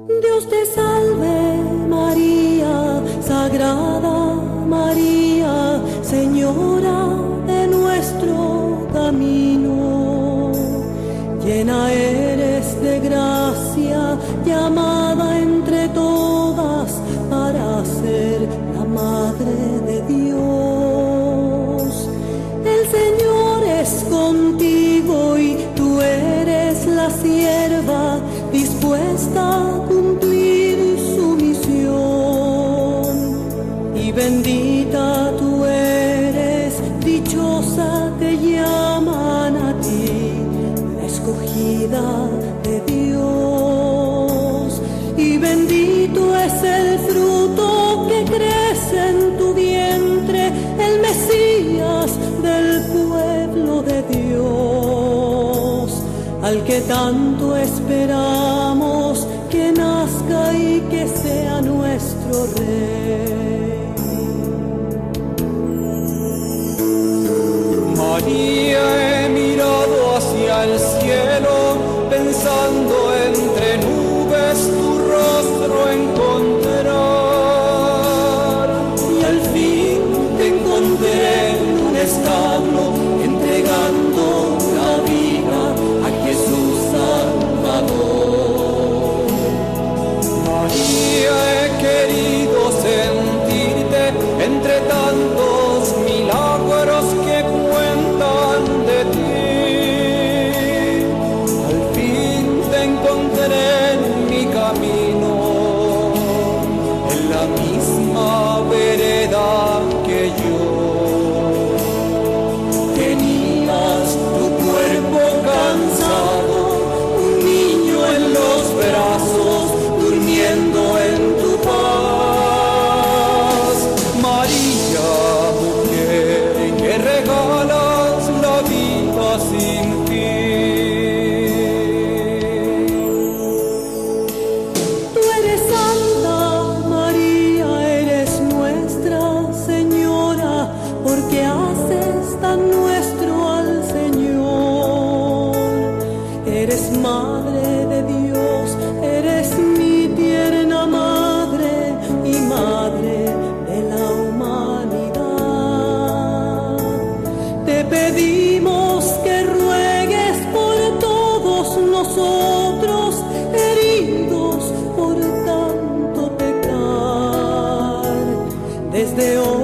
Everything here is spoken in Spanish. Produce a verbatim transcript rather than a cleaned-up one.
Dios te salve María, Sagrada María, Señora de nuestro camino. Llena eres de gracia, llamada entre todas para ser la Madre de Dios. El Señor es contigo y tú eres la sierva dispuesta a cumplir su misión. Y bendita tú eres, dichosa te llaman a ti, la escogida de Dios. Y bendito es el fruto que crece en tu vientre, el Mesías del pueblo de Dios, al que tanto esperamos que nazca y que sea nuestro Rey. María, he mirado hacia el cielo, pensando entre nubes tu rostro encontrar. Y al fin te encontré en un establo, entregando la vida a Jesús Salvador. María, he querido sentirte entre tantos milagros que cuentan de ti. Al fin te encontré en mi camino, en la misma vereda que yo. Tenías tu cuerpo cansado, un niño en los brazos, durmiendo en tu paz. María, mujer que regalas la vida sin fin. Tú eres santa, María, eres nuestra Señora, porque haces tan nuestro al Señor. Eres Madre de Dios, eres mi tierna Madre y Madre de la humanidad. Te pedimos que ruegues por todos nosotros, heridos por tanto pecar. Desde hoy